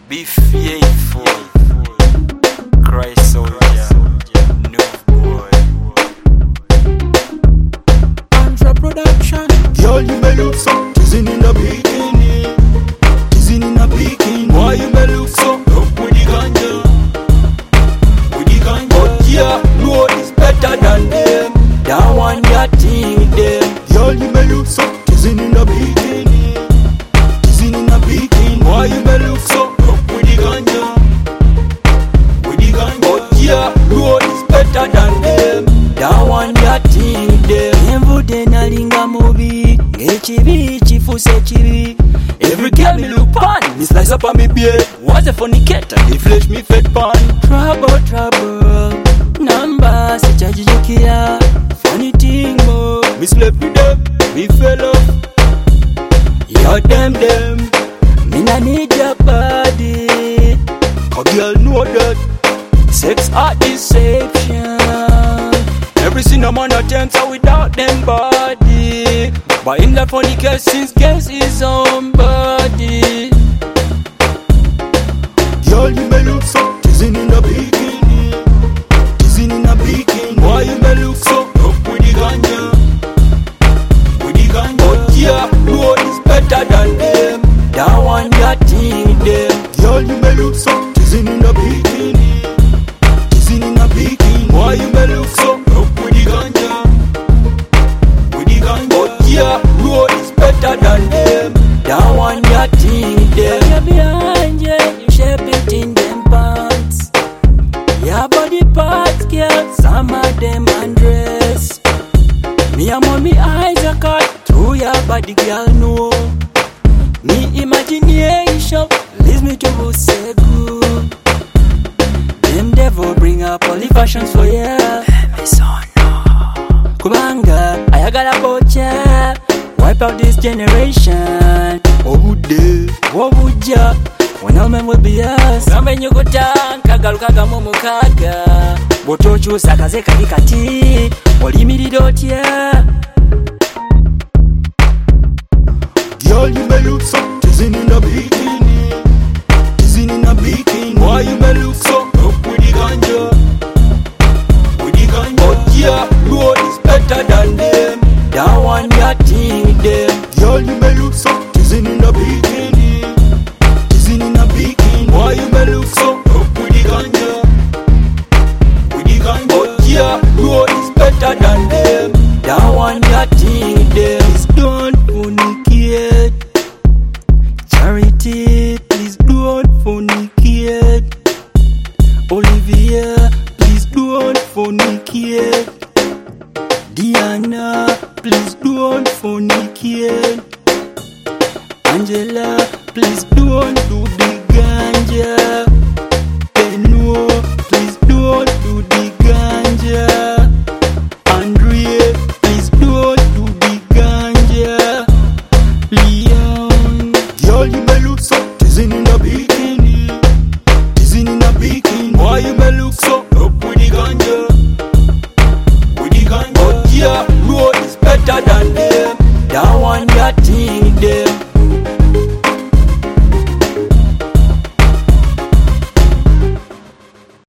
Be faithful. Christ soldier. New boy. Andra production. Girl, you may look so teasing in the bikini. Teasing in the bikini. Why you may look so up with the ganja? With the ganja. But yeah, no, it's better than them. That one ya think them. Girl, you may look so teasing in the bikini. Teasing in the bikini. Why you may look so up with the ganja? With the ganja. But yeah, no, it's better than them. That one ya think them. Envudde nalinga mubi ekibi kifuse kibi. Every girl me look pan, me slice up on me beard. Was a fornicator, he flesh me fed pan. Trouble namba sikyagijukira. Funny thing mo, Me slept with them, me fell off. Yeah, them. me nah need your body. A girl know that sex art Deception. every single man attempts are without them body. But in that funny case, since guess is somebody. Girl, you may look so teasing in the bikini. Teasing in the bikini. Why you may look so up with the ganja? With the ganja. But yeah, no, it's better than them. That one ya think them. Girl, you may look so teasing in the bikini. Teasing in the bikini. Why you may look so up with the ganja? With the ganja. But yeah, no, it's better than them. That one ya think them. You're behind you, you shape it in them pants. Your body parts, girl, some of them undress. Me and mommy eyes are caught through your body, girl, no. Me imagination leads me to say good. Them devil bring up all the fashions for ya. Kubanga, ayagala bocha. Wipe out this generation. Wobujja, when all men will be us. Gamba enyuguta nkagalukaga mu mukaaga. Bw'otokyusa akaze kali kati, olimirira otya? Girl, you may look so teasing in the bikini. Teasing in the bikini. Why you may look so up with the ganja? With the ganja. But yeah, no, it's better than them. That one ya think them. Girl, you may look so teasing in the bikini. Teasing in the bikini. Why you may look so up with the ganja? With the ganja. But yeah, no, it's better than them. That one ya think them. Please don't fornicate. Charity, Please don't fornicate. Olivia, Please don't fornicate. Diana, Please don't fornicate. Angela, Please don't do the ganja.